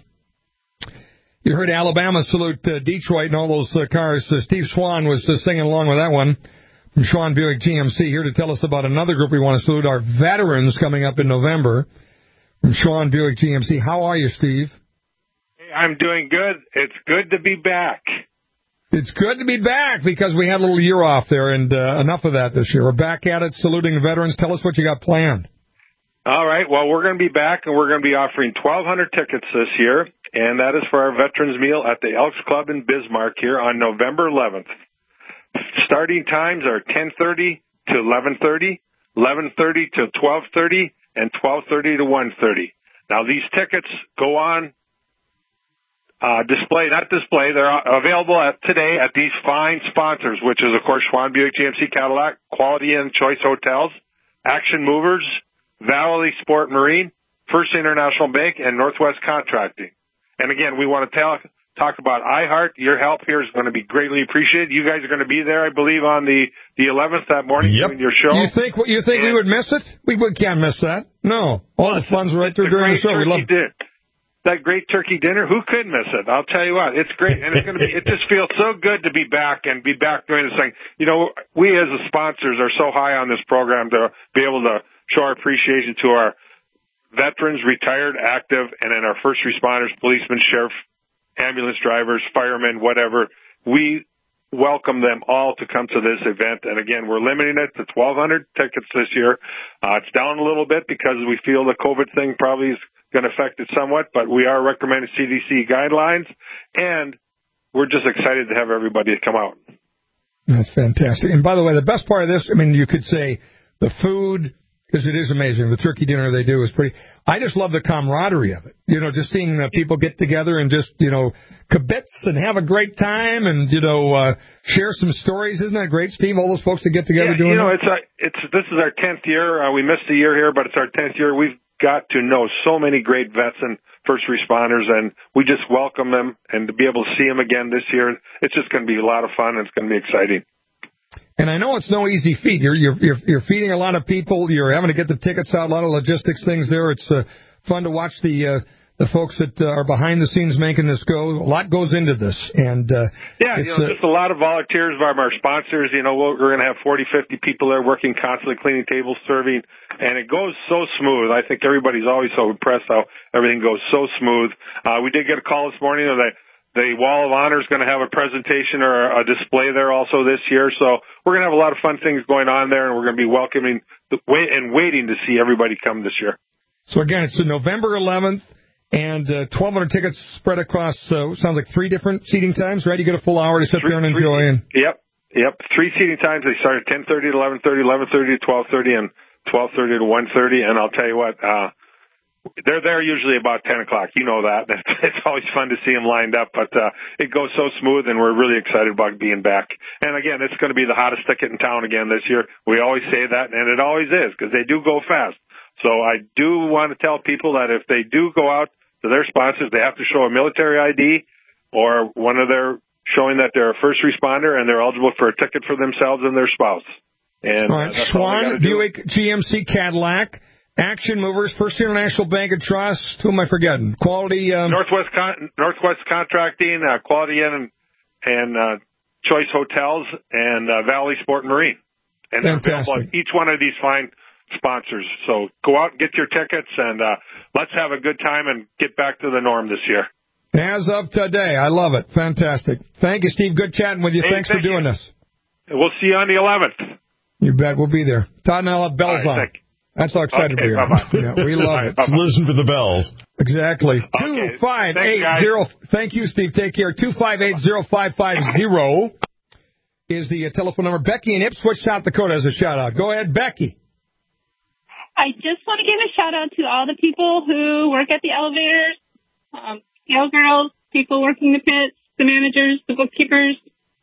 Speaker 3: You heard Alabama salute uh, Detroit and all those uh, cars. Uh, Steve Swan was uh, singing along with that one. From Sean Buick G M C, here to tell us about another group we want to salute, our veterans coming up in November. From Sean Buick G M C. How are you, Steve?
Speaker 21: Hey, I'm doing good. It's good to be back.
Speaker 3: It's good to be back because we had a little year off there, and uh, enough of that this year. We're back at it, saluting the veterans. Tell us what you got planned.
Speaker 21: All right. Well, we're going to be back, and we're going to be offering twelve hundred tickets this year, and that is for our veterans meal at the Elks Club in Bismarck here on November eleventh. Starting times are ten thirty to eleven thirty, eleven thirty to twelve thirty, and twelve thirty to one thirty. Now, these tickets go on uh, display, not display. They're available at, today at these fine sponsors, which is, of course, Schwan Buick G M C Cadillac, Quality Inn Choice Hotels, Action Movers, Valley Sport Marine, First International Bank, and Northwest Contracting. And again, we want to talk, talk about iHeart. Your help here is going to be greatly appreciated. You guys are going to be there, I believe, on the, the eleventh that morning
Speaker 3: yep.
Speaker 21: doing your show.
Speaker 3: You think you think and, we would miss it? We, we can't miss that. No. All the fun's right there during the show. We love
Speaker 21: it. That great turkey dinner, who could miss it? I'll tell you what, it's great, and it's going to be. It just feels so good to be back and be back doing this thing. You know, we as the sponsors are so high on this program to be able to show our appreciation to our veterans, retired, active, and then our first responders, policemen, sheriff, ambulance drivers, firemen, whatever. We welcome them all to come to this event, and again, we're limiting it to twelve hundred tickets this year. Uh, it's down a little bit because we feel the COVID thing probably is going to affect it somewhat, but we are recommending C D C guidelines, and we're just excited to have everybody come out.
Speaker 3: That's fantastic. And by the way, the best part of this, I mean, you could say the food, because it is amazing. The turkey dinner they do is pretty. I just love the camaraderie of it. You know, just seeing uh, people get together and just, you know, kibitz and have a great time and, you know, uh, share some stories. Isn't that great, Steve? All those folks that get together
Speaker 21: yeah,
Speaker 3: doing
Speaker 21: you know,
Speaker 3: that?
Speaker 21: it's, our, it's this is our tenth year. Uh, we missed a year here, but it's our tenth year. We've got to know so many great vets and first responders, and we just welcome them, and to be able to see them again this year, it's just going to be a lot of fun, and it's going to be exciting.
Speaker 3: And I know it's no easy feat. You're, you're, you're, you're feeding a lot of people. You're having to get the tickets out, a lot of logistics things there. It's uh, fun to watch the uh, the folks that uh, are behind the scenes making this go. A lot goes into this. And uh,
Speaker 21: yeah, you know, uh, just a lot of volunteers by our sponsors. You know, we're going to have forty, fifty people there working constantly, cleaning tables, serving, and it goes so smooth. I think everybody's always so impressed how everything goes so smooth. Uh, we did get a call this morning that the Wall of Honor is going to have a presentation or a display there also this year. So we're going to have a lot of fun things going on there, and we're going to be welcoming the, and waiting to see everybody come this year.
Speaker 3: So again, it's November eleventh. And uh, twelve hundred tickets spread across, uh, sounds like three different seating times, right? You get a full hour to sit three, there and enjoy.
Speaker 21: Three,
Speaker 3: and
Speaker 21: Yep, yep. Three seating times. They start at ten thirty to eleven thirty, eleven thirty to twelve thirty, and twelve thirty to one thirty. And I'll tell you what, uh, they're there usually about ten o'clock. You know that. It's always fun to see them lined up, but uh, it goes so smooth, and we're really excited about being back. And again, it's going to be the hottest ticket in town again this year. We always say that, and it always is, because they do go fast. So I do want to tell people that if they do go out to their sponsors, they have to show a military I D or one of their showing that they're a first responder and they're eligible for a ticket for themselves and their spouse. And
Speaker 3: all right.
Speaker 21: uh, that's
Speaker 3: Schwann,
Speaker 21: all do.
Speaker 3: Buick, G M C, Cadillac, Action Movers, First International Bank and Trust. Who am I forgetting? Quality. Um...
Speaker 21: Northwest Con- Northwest Contracting, uh, Quality Inn, and, and uh, Choice Hotels, and uh, Valley Sport Marine. And they're available on each one of these fine sponsors. So go out and get your tickets, and uh, let's have a good time and get back to the norm this year.
Speaker 3: As of today. I love it. Fantastic. Thank you, Steve. Good chatting with you.
Speaker 21: Hey,
Speaker 3: Thanks
Speaker 21: thank
Speaker 3: for doing
Speaker 21: you.
Speaker 3: this.
Speaker 21: We'll see you on the eleventh.
Speaker 3: You bet. We'll be there. Todd and I'll have bells
Speaker 21: right,
Speaker 3: on. That's how excited
Speaker 21: okay,
Speaker 3: we are.
Speaker 21: Bye-bye.
Speaker 3: Yeah, we love it.
Speaker 5: Let's listen for the bells.
Speaker 3: Exactly.
Speaker 21: Okay.
Speaker 3: Two five eight
Speaker 21: Thanks,
Speaker 3: zero. Thank you, Steve. Take care. Two five eight zero five five zero is the uh, telephone number. Becky in Ipswich, South Dakota, has a shout out. Go ahead, Becky.
Speaker 1: I just want to give a shout out to all the people who work at the elevators, um, scale girls, people working the pits, the managers, the bookkeepers.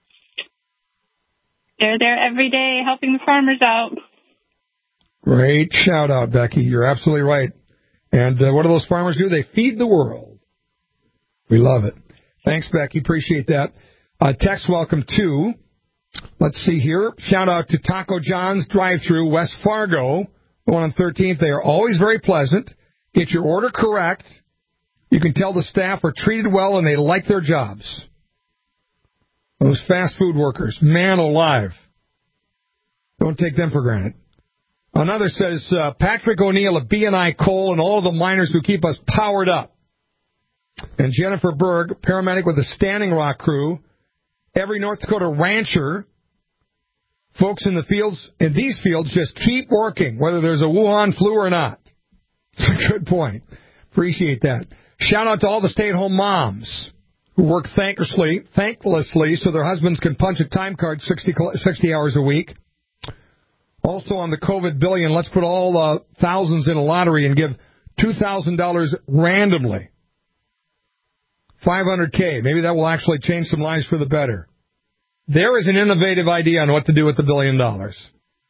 Speaker 1: They're there every day helping the farmers out.
Speaker 3: Great shout out, Becky. You're absolutely right. And uh, what do those farmers do? They feed the world. We love it. Thanks, Becky. Appreciate that. Uh, text welcome to, let's see here, shout out to Taco John's drive-thru, West Fargo, the one on thirteenth. They are always very pleasant. Get your order correct. You can tell the staff are treated well and they like their jobs. Those fast food workers, man alive. Don't take them for granted. Another says, uh, Patrick O'Neill of B and I Coal and all of the miners who keep us powered up. And Jennifer Berg, paramedic with the Standing Rock crew. Every North Dakota rancher, folks in the fields, in these fields, just keep working, whether there's a Wuhan flu or not. It's a good point. Appreciate that. Shout out to all the stay-at-home moms who work thanklessly, thanklessly so their husbands can punch a time card sixty, sixty hours a week. Also on the COVID billion, let's put all uh, thousands in a lottery and give two thousand dollars randomly. five hundred K. Maybe that will actually change some lives for the better. There is an innovative idea on what to do with the billion dollars.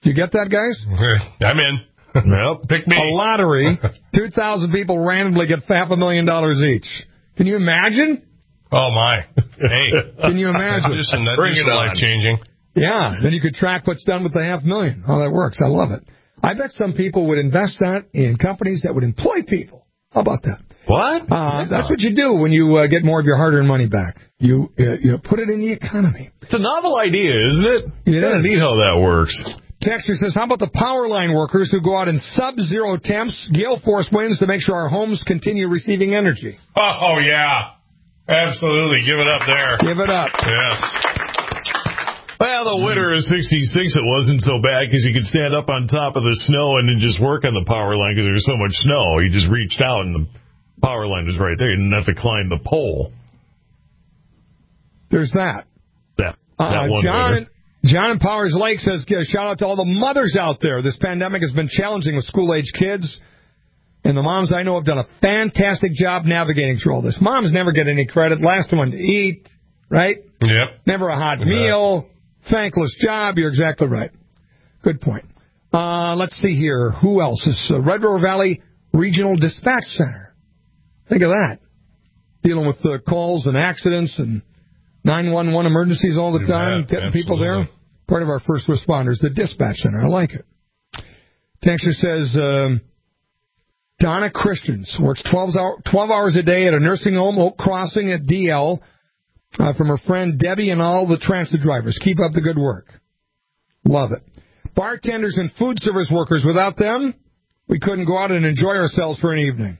Speaker 3: You get that, guys?
Speaker 4: I'm in.
Speaker 5: Well,
Speaker 4: pick me.
Speaker 3: A lottery. two thousand people randomly get half a million dollars each. Can you imagine?
Speaker 4: Oh, my. Hey.
Speaker 3: Can you imagine?
Speaker 4: Listen, that'd be so life-changing.
Speaker 3: Yeah. Then you could track what's done with the half million. How that works. I love it. I bet some people would invest that in companies that would employ people. How about that?
Speaker 5: What?
Speaker 3: Uh,
Speaker 5: yeah.
Speaker 3: That's what you do when you uh, get more of your hard-earned money back. You uh, you put it in the economy.
Speaker 5: It's a novel idea, isn't it?
Speaker 3: It
Speaker 5: Kind of neat how that works.
Speaker 3: Texter says, how about the power line workers who go out in sub-zero temps, gale force winds to make sure our homes continue receiving energy?
Speaker 4: Oh, yeah. Absolutely. Give it up there.
Speaker 3: Give it up.
Speaker 4: Yes.
Speaker 5: Well, the winter of sixty-six, it wasn't so bad because you could stand up on top of the snow and then just work on the power line because there was so much snow. You just reached out and the power line was right there. You didn't have to climb the pole.
Speaker 3: There's that.
Speaker 5: That,
Speaker 3: uh,
Speaker 5: that one
Speaker 3: John,
Speaker 5: winter.
Speaker 3: John in Powers Lake says, shout out to all the mothers out there. This pandemic has been challenging with school-age kids. And the moms I know have done a fantastic job navigating through all this. Moms never get any credit. Last one to eat, right?
Speaker 4: Yep.
Speaker 3: Never a hot meal. Thankless job. You're exactly right. Good point. Uh, let's see here. Who else? Is uh, Red River Valley Regional Dispatch Center. Think of that. Dealing with uh, calls and accidents and nine one one emergencies all the time.
Speaker 4: Yeah,
Speaker 3: getting people there. Part of our first responders. The dispatch center. I like it. Texter says, um, Donna Christians works twelve, hour, twelve hours a day at a nursing home, Oak Crossing at D L. Uh, from her friend Debbie and all the transit drivers. Keep up the good work. Love it. Bartenders and food service workers, without them, we couldn't go out and enjoy ourselves for an evening.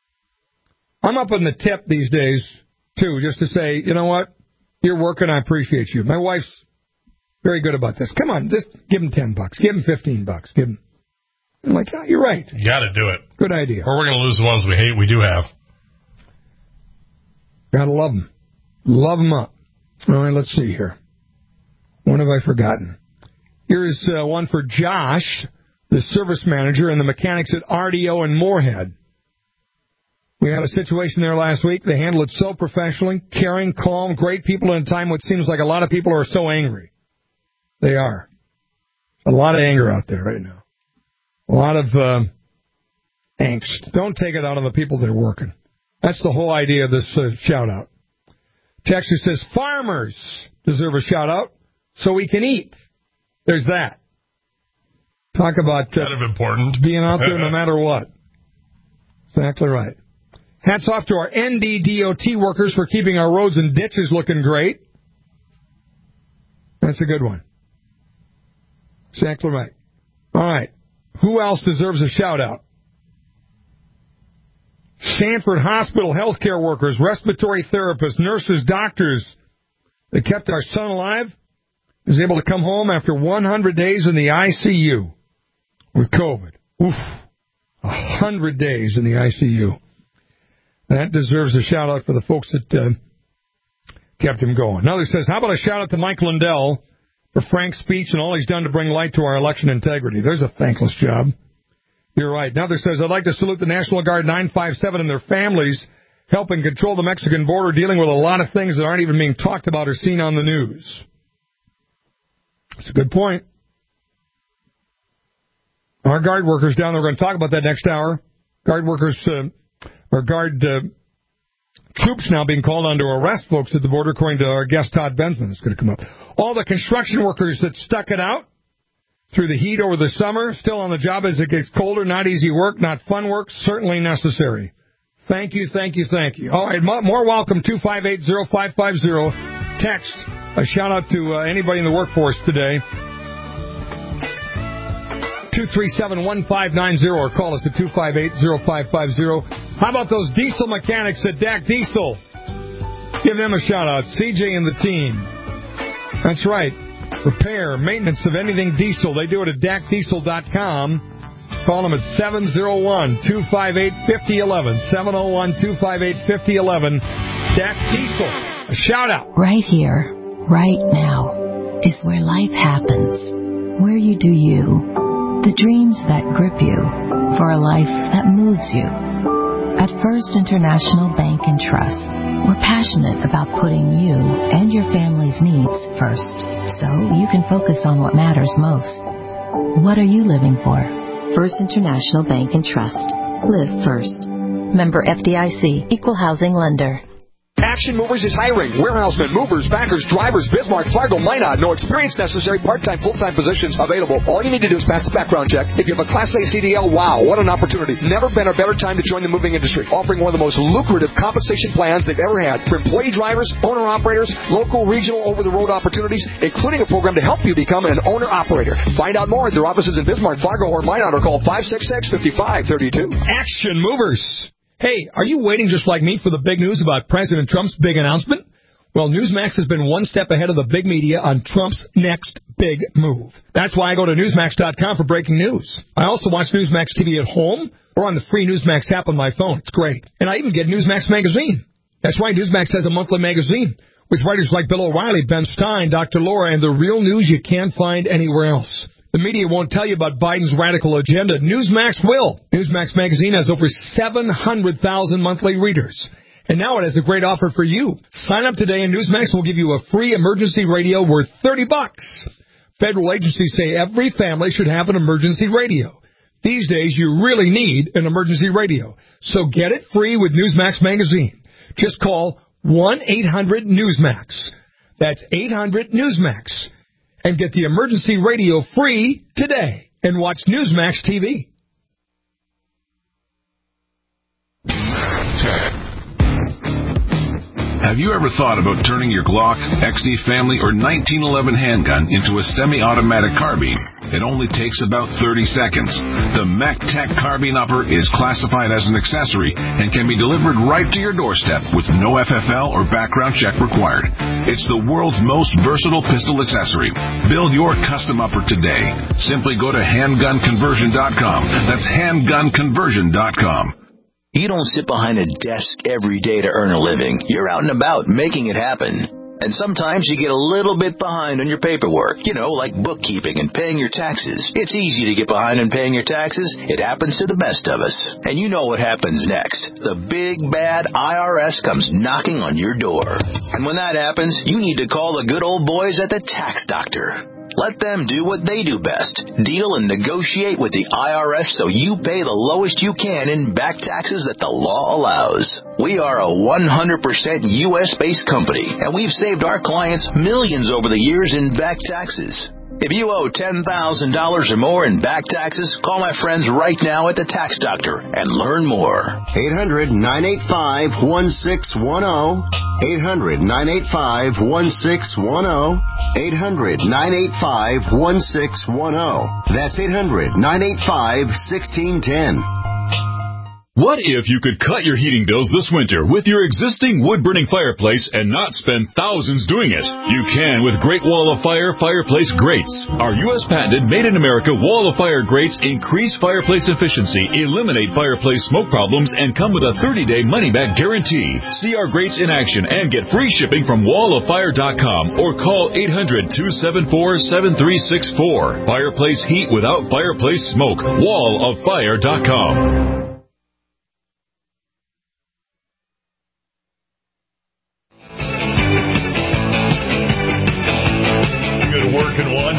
Speaker 3: I'm up in the tip these days, too, just to say, you know what? You're working, I appreciate you. My wife's very good about this. Come on, just give them ten bucks. Give them fifteen bucks. Give them. I'm like, oh, you're right.
Speaker 4: You got to do it.
Speaker 3: Good idea.
Speaker 4: Or we're going to lose the ones we hate. We do have.
Speaker 3: Gotta love them. Love them up. All right, let's see here. What have I forgotten? Here's uh, one for Josh, the service manager, and the mechanics at R D O in Moorhead. We had a situation there last week. They handled it so professionally, caring, calm, great people in a time when it seems like a lot of people are so angry. They are. A lot of anger out there right now. A lot of uh, angst. Don't take it out on the people that are working. That's the whole idea of this uh, shout-out. Texter says, farmers deserve a shout-out so we can eat. There's that. Talk about uh,
Speaker 4: kind of important.
Speaker 3: Being out there no matter what. Exactly right. Hats off to our N D D O T workers for keeping our roads and ditches looking great. That's a good one. Exactly right. All right. Who else deserves a shout-out? Sanford Hospital healthcare workers, respiratory therapists, nurses, doctors that kept our son alive. He was able to come home after one hundred days in the I C U with COVID. Oof. one hundred days in the I C U. That deserves a shout-out for the folks that uh, kept him going. Another says, how about a shout-out to Mike Lindell for Frank's speech and all he's done to bring light to our election integrity. There's a thankless job. You're right. Another says, I'd like to salute the National Guard nine five seven and their families helping control the Mexican border, dealing with a lot of things that aren't even being talked about or seen on the news. That's a good point. Our Guard workers down there, we're going to talk about that next hour. Guard workers, uh, or Guard uh, troops now being called on to arrest folks at the border, according to our guest Todd Bensman. That's going to come up. All the construction workers that stuck it out through the heat over the summer, still on the job as it gets colder, not easy work, not fun work, certainly necessary. Thank you, thank you, thank you. All right, more welcome, two five eight, zero five five zero. Text a shout-out to uh, anybody in the workforce today. two three seven, one five nine zero or call us at two five eight, zero five five zero. How about those diesel mechanics at D A C Diesel? Give them a shout-out. C J and the team. That's right. Repair, maintenance of anything diesel. They do it at D A C diesel dot com. Call them at seven oh one, two five eight, five oh one one. seven oh one, two five eight, five oh one one. D A C Diesel. A shout-out.
Speaker 6: Right here, right now, is where life happens. Where you do you. The dreams that grip you for a life that moves you. At First International Bank and Trust, we're passionate about putting you and your family's needs first, so you can focus on what matters most. What are you living for? First International Bank and Trust. Live first. Member F D I C. Equal Housing Lender.
Speaker 7: Action Movers is hiring. Warehousemen, movers, packers, drivers, Bismarck, Fargo, Minot. No experience necessary. Part-time, full-time positions available. All you need to do is pass a background check. If you have a Class A C D L, wow, what an opportunity. Never been a better time to join the moving industry. Offering one of the most lucrative compensation plans they've ever had. For employee drivers, owner-operators, local, regional, over-the-road opportunities, including a program to help you become an owner-operator. Find out more at their offices in Bismarck, Fargo, or Minot, or call five six six, five five three two.
Speaker 3: Action Movers. Hey, are you waiting just like me for the big news about President Trump's big announcement? Well, Newsmax has been one step ahead of the big media on Trump's next big move. That's why I go to Newsmax dot com for breaking news. I also watch Newsmax T V at home or on the free Newsmax app on my phone. It's great. And I even get Newsmax magazine. That's right, Newsmax has a monthly magazine with writers like Bill O'Reilly, Ben Stein, Doctor Laura, and the real news you can't find anywhere else. The media won't tell you about Biden's radical agenda. Newsmax will. Newsmax magazine has over seven hundred thousand monthly readers. And now it has a great offer for you. Sign up today and Newsmax will give you a free emergency radio worth thirty bucks. Federal agencies say every family should have an emergency radio. These days, you really need an emergency radio. So get it free with Newsmax magazine. Just call one eight hundred Newsmax. That's eight hundred Newsmax. And get the emergency radio free today. And watch Newsmax T V.
Speaker 22: Have you ever thought about turning your Glock, X D Family, or nineteen eleven handgun into a semi-automatic carbine? It only takes about thirty seconds. The MacTac Carbine Upper is classified as an accessory and can be delivered right to your doorstep with no F F L or background check required. It's the world's most versatile pistol accessory. Build your custom upper today. Simply go to handgun conversion dot com. That's handgun conversion dot com.
Speaker 23: You don't sit behind a desk every day to earn a living. You're out and about making it happen. And sometimes you get a little bit behind on your paperwork, you know, like bookkeeping and paying your taxes. It's easy to get behind on paying your taxes. It happens to the best of us. And you know what happens next. The big, bad I R S comes knocking on your door. And when that happens, you need to call the good old boys at the Tax Doctor. Let them do what they do best. Deal and negotiate with the I R S so you pay the lowest you can in back taxes that the law allows. We are a one hundred percent U S-based company, and we've saved our clients millions over the years in back taxes. If you owe ten thousand dollars or more in back taxes, call my friends right now at the Tax Doctor and learn more.
Speaker 24: eight hundred, nine eight five, one six one zero. eight hundred, nine eight five, one six one zero. eight hundred, nine eight five, one six one zero. That's eight hundred, nine eight five, one six one zero.
Speaker 11: What if you could cut your heating bills this winter with your existing wood-burning fireplace and not spend thousands doing it? You can with Great Wall of Fire Fireplace Grates. Our U S patented made-in-America Wall of Fire grates increase fireplace efficiency, eliminate fireplace smoke problems, and come with a thirty-day money-back guarantee. See our grates in action and get free shipping from wall of fire dot com or call eight hundred, two seven four, seven three six four. Fireplace heat without fireplace smoke. wall of fire dot com.
Speaker 5: Working one.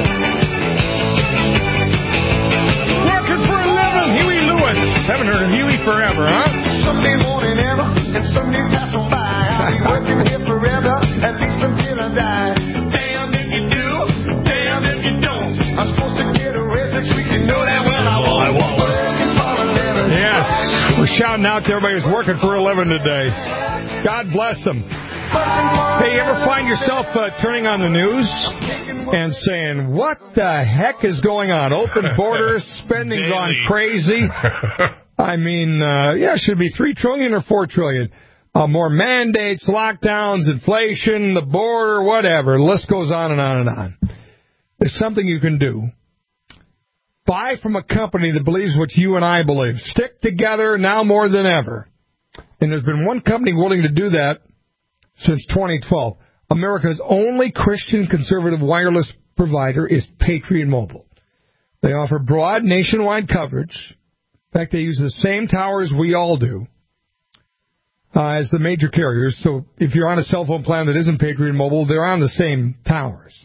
Speaker 3: Working for a living, Huey Lewis. Haven't heard of Huey forever, huh?
Speaker 2: Someday morning ever, and someday pass on by. I'll be working here forever, at least until I die. Damn if you do, damn if you don't. I'm supposed to get a raise next week, you know that well I won't. I won't. Working for a living.
Speaker 3: Yes, we're shouting out to everybody who's working for a living today. God bless them. Hey, you ever find yourself uh, turning on the news and saying, what the heck is going on? Open borders, spending gone crazy. I mean, uh, yeah, it should be three trillion dollars or four trillion dollars. Uh, more mandates, lockdowns, inflation, the border, whatever. The list goes on and on and on. There's something you can do. Buy from a company that believes what you and I believe. Stick together now more than ever. And there's been one company willing to do that since twenty twelve. America's only Christian conservative wireless provider is Patriot Mobile. They offer broad nationwide coverage. In fact, they use the same towers we all do uh, as the major carriers. So if you're on a cell phone plan that isn't Patriot Mobile, they're on the same towers.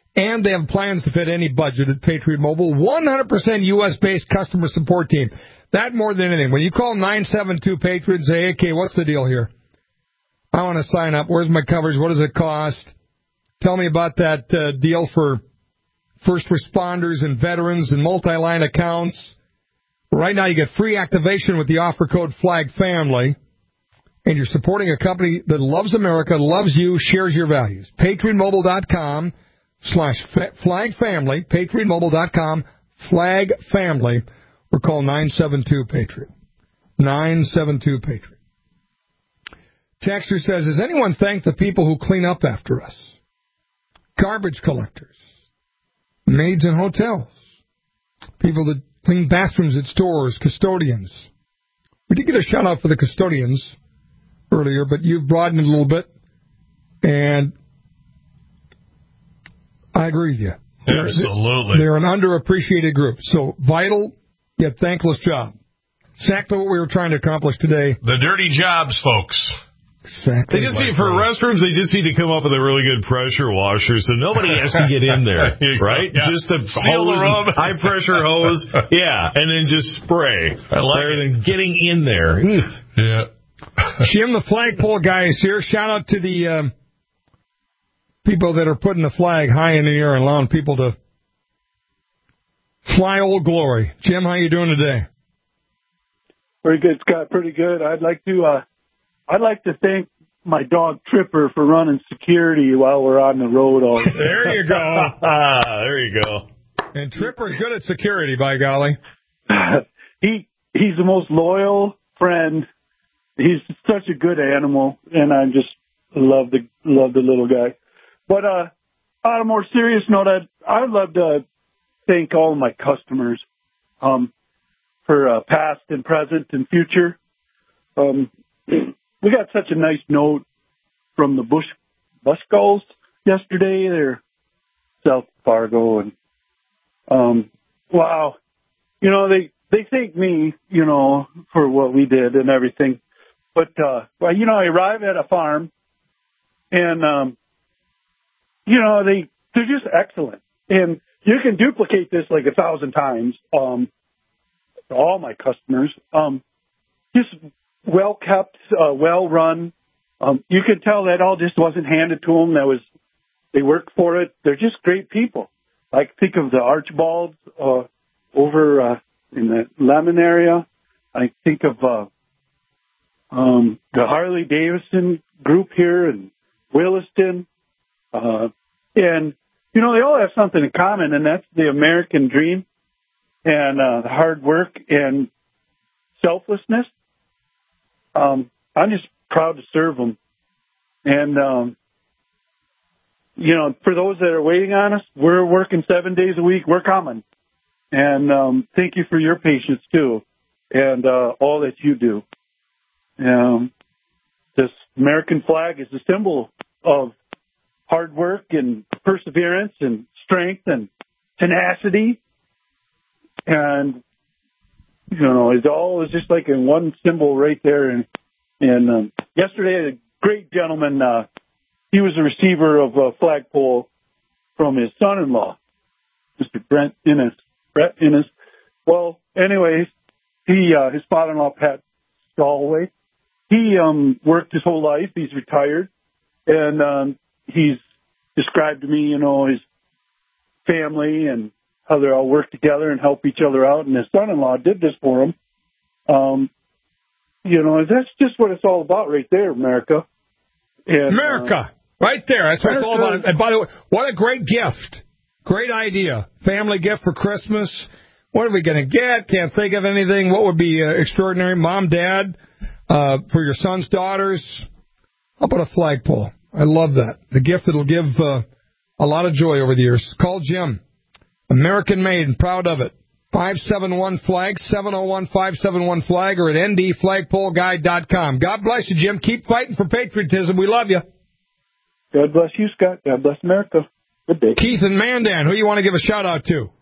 Speaker 3: And they have plans to fit any budget at Patriot Mobile. one hundred percent U S-based customer support team. That more than anything. When you call nine seven two Patriot and say, hey, okay, what's the deal here? I want to sign up. Where's my coverage? What does it cost? Tell me about that uh, deal for first responders and veterans and multi-line accounts. Right now you get free activation with the offer code FLAGFAMILY. And you're supporting a company that loves America, loves you, shares your values. PatriotMobile.com slash FLAGFAMILY. PatriotMobile.com FLAGFAMILY. Or call nine seven two Patriot. nine seven two Patriot. Texter says, has anyone thanked the people who clean up after us? Garbage collectors. Maids in hotels. People that clean bathrooms at stores. Custodians. We did get a shout out for the custodians earlier, but you've broadened it a little bit. And I agree with you. They're,
Speaker 4: Absolutely.
Speaker 3: They're an underappreciated group. So vital, yet thankless job. Exactly what we were trying to accomplish today.
Speaker 4: The dirty jobs, folks.
Speaker 3: Exactly.
Speaker 5: They just need, for restrooms, they just need to come up with a really good pressure washer so nobody has to get in there, right?
Speaker 4: Yeah.
Speaker 5: Just a
Speaker 4: Seal the
Speaker 5: hose,
Speaker 4: rub.
Speaker 5: high pressure hose, yeah, and then just spray.
Speaker 4: I like
Speaker 5: rather
Speaker 4: it.
Speaker 5: than getting in there.
Speaker 4: Yeah.
Speaker 3: Jim, the flagpole guy, is here. Shout out to the um, people that are putting the flag high in the air and allowing people to fly Old Glory. Jim, how you doing today?
Speaker 8: Pretty good, Scott. Pretty good. I'd like to, uh, I'd like to thank my dog Tripper for running security while we're on the road all day.
Speaker 3: There you go.
Speaker 5: There you go.
Speaker 3: And Tripper's good at security, by golly.
Speaker 8: he he's the most loyal friend. He's such a good animal, and I just love the love the little guy. But uh, on a more serious note, I'd I'd love to thank all of my customers um, for uh, past and present and future. Um, we got such a nice note from the Bush Bushgulls yesterday. They're South Fargo, and um, wow, you know they they thank me, you know, for what we did and everything. But uh, well, you know, I arrive at a farm, and um, you know they they're just excellent, and you can duplicate this like a thousand times. Um, to all my customers, um, just well kept, uh, well run. Um, you can tell that all just wasn't handed to them. That was they worked for it. They're just great people. Like think of the Archibald uh, over uh, in the Lemon area. I think of uh, um, the Harley Davidson group here in Williston, uh, and you know they all have something in common, and that's the American dream and uh, the hard work and selflessness. Um, I'm just proud to serve them. And, um, you know, for those that are waiting on us, we're working seven days a week. We're coming. And um, thank you for your patience, too, and uh, all that you do. Um, this American flag is a symbol of hard work and perseverance and strength and tenacity. And, you know, it all is just like in one symbol right there. And, and um, yesterday, a great gentleman, uh, he was a receiver of a flagpole from his son-in-law, Mister Brent Innes. Brett Innes. Well, anyways, he, uh, his father-in-law, Pat Stallway, he um, worked his whole life. He's retired. And um, he's described to me, you know, his family and how they all work together and help each other out. And his son-in-law did this for him. Um, you know, that's just what it's all about right there, America. And,
Speaker 3: America, uh, right there. That's what it's all about. And by the way, what a great gift. Great idea. Family gift for Christmas. What are we going to get? Can't think of anything. What would be uh, extraordinary? Mom, Dad, uh, for your son's daughters. How about a flagpole? I love that. The gift that will give uh, a lot of joy over the years. Call Jim. American made and proud of it. five seven one flag, seven oh one, five seven one flag, or at n d flagpole guide dot com. God bless you, Jim. Keep fighting for patriotism. We love you.
Speaker 8: God bless you, Scott. God bless America. Good day.
Speaker 3: Keith and Mandan, who you want to give a shout-out to?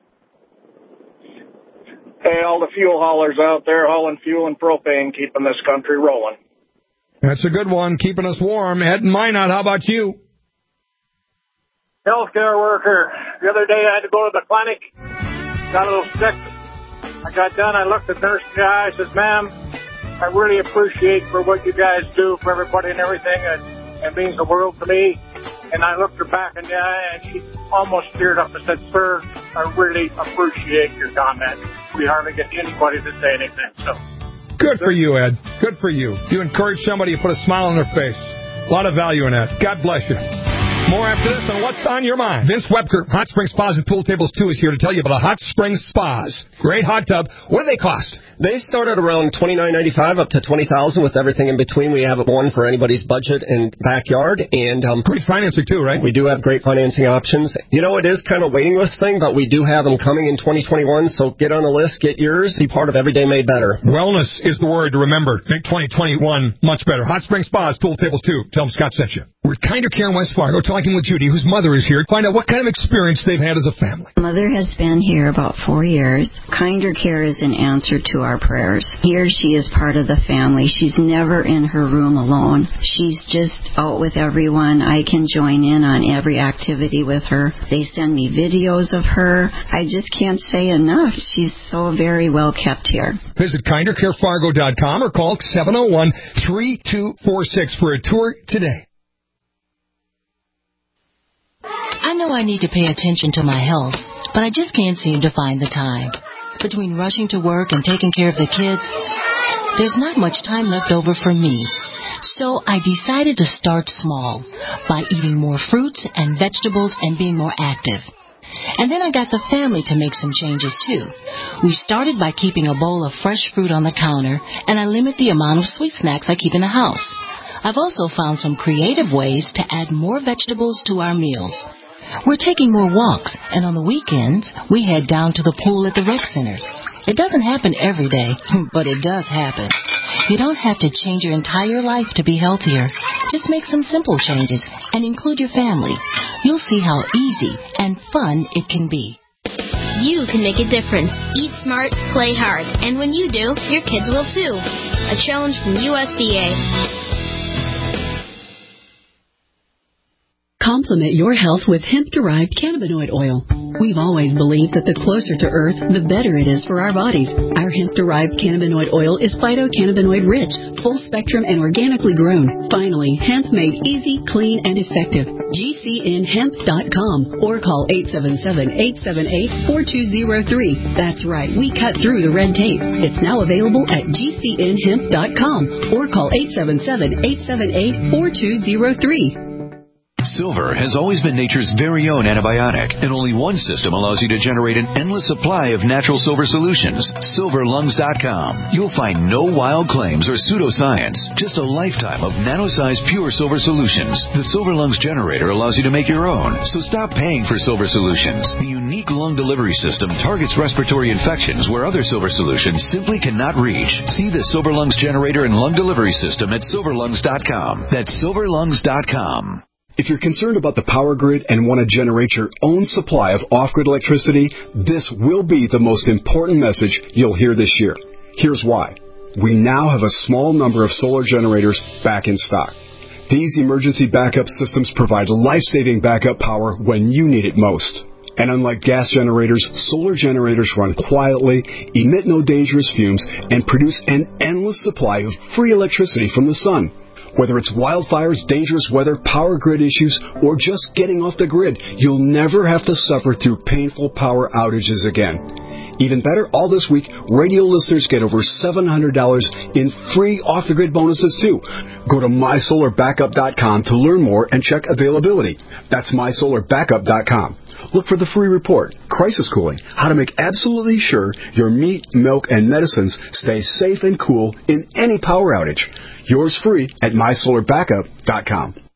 Speaker 9: Hey, all the fuel haulers out there hauling fuel and propane, keeping this country rolling.
Speaker 3: That's a good one, keeping us warm. Ed and Minot, how about you?
Speaker 10: healthcare worker. The other day I had to go to the clinic. Got a little sick. I got done. I looked at the nurse in the eye. I said, ma'am, I really appreciate for what you guys do for everybody and everything. It, it means the world to me. And I looked her back in the eye, and she almost teared up and said, sir, I really appreciate your comment. We hardly get anybody to say anything. So,
Speaker 3: good for you, Ed. Good for you. You encourage somebody to put a smile on their face. A lot of value in that. God bless you. More after this on What's on Your Mind. Vince Webker, Hot Springs Spas and Pool Tables two, is here to tell you about a Hot Springs Spas. Great hot tub. What do they cost?
Speaker 12: They start at around twenty-nine ninety-five up to twenty thousand with everything in between. We have one for anybody's budget and backyard. And um,
Speaker 3: great financing, too, right?
Speaker 12: We do have great financing options. You know, it is kind of a waiting list thing, but we do have them coming in twenty twenty-one. So get on the list, get yours, be part of Everyday Made Better.
Speaker 3: Wellness is the word to remember. Make twenty twenty-one much better. Hot Springs Spas, Pool Tables two. Tell them Scott sent you. We're at Kinder Care in West Fargo talking with Judy, whose mother is here, to find out what kind of experience they've had as a family.
Speaker 13: Mother has been here about four years. Kinder Care is an answer to our prayers. Here she is part of the family. She's never in her room alone. She's just out with everyone. I can join in on every activity with her. They send me videos of her. I just can't say enough. She's so very well kept here.
Speaker 3: Visit kinder care fargo dot com or call seven oh one, three two four six for a tour today.
Speaker 14: I know I need to pay attention to my health, but I just can't seem to find the time. Between rushing to work and taking care of the kids, there's not much time left over for me. So I decided to start small by eating more fruits and vegetables and being more active. And then I got the family to make some changes, too. We started by keeping a bowl of fresh fruit on the counter, and I limit the amount of sweet snacks I keep in the house. I've also found some creative ways to add more vegetables to our meals. We're taking more walks, and on the weekends, we head down to the pool at the rec center. It doesn't happen every day, but it does happen. You don't have to change your entire life to be healthier. Just make some simple changes and include your family. You'll see how easy and fun it can be.
Speaker 25: You can make a difference. Eat smart, play hard. And when you do, your kids will too. A challenge from U S D A.
Speaker 26: Complement your health with hemp-derived cannabinoid oil. We've always believed that the closer to Earth, the better it is for our bodies. Our hemp-derived cannabinoid oil is phytocannabinoid-rich, full-spectrum, and organically grown. Finally, hemp made easy, clean, and effective. G C N hemp dot com or call eight seven seven, eight seven eight, four two zero three. That's right, we cut through the red tape. It's now available at G C N hemp dot com or call eight seven seven, eight seven eight, four two zero three.
Speaker 27: Silver has always been nature's very own antibiotic, and only one system allows you to generate an endless supply of natural silver solutions. silver lungs dot com. You'll find no wild claims or pseudoscience, just a lifetime of nano-sized pure silver solutions. The Silver Lungs generator allows you to make your own, so stop paying for silver solutions. The unique lung delivery system targets respiratory infections where other silver solutions simply cannot reach. See the Silver Lungs generator and lung delivery system at silver lungs dot com. That's silver lungs dot com.
Speaker 28: If you're concerned about the power grid and want to generate your own supply of off-grid electricity, this will be the most important message you'll hear this year. Here's why. We now have a small number of solar generators back in stock. These emergency backup systems provide life-saving backup power when you need it most. And unlike gas generators, solar generators run quietly, emit no dangerous fumes, and produce an endless supply of free electricity from the sun. Whether it's wildfires, dangerous weather, power grid issues, or just getting off the grid, you'll never have to suffer through painful power outages again. Even better, all this week, radio listeners get over seven hundred dollars in free off-the-grid bonuses, too. Go to my solar backup dot com to learn more and check availability. That's my solar backup dot com. Look for the free report, Crisis Cooling, how to make absolutely sure your meat, milk, and medicines stay safe and cool in any power outage. Yours free at my solar backup dot com.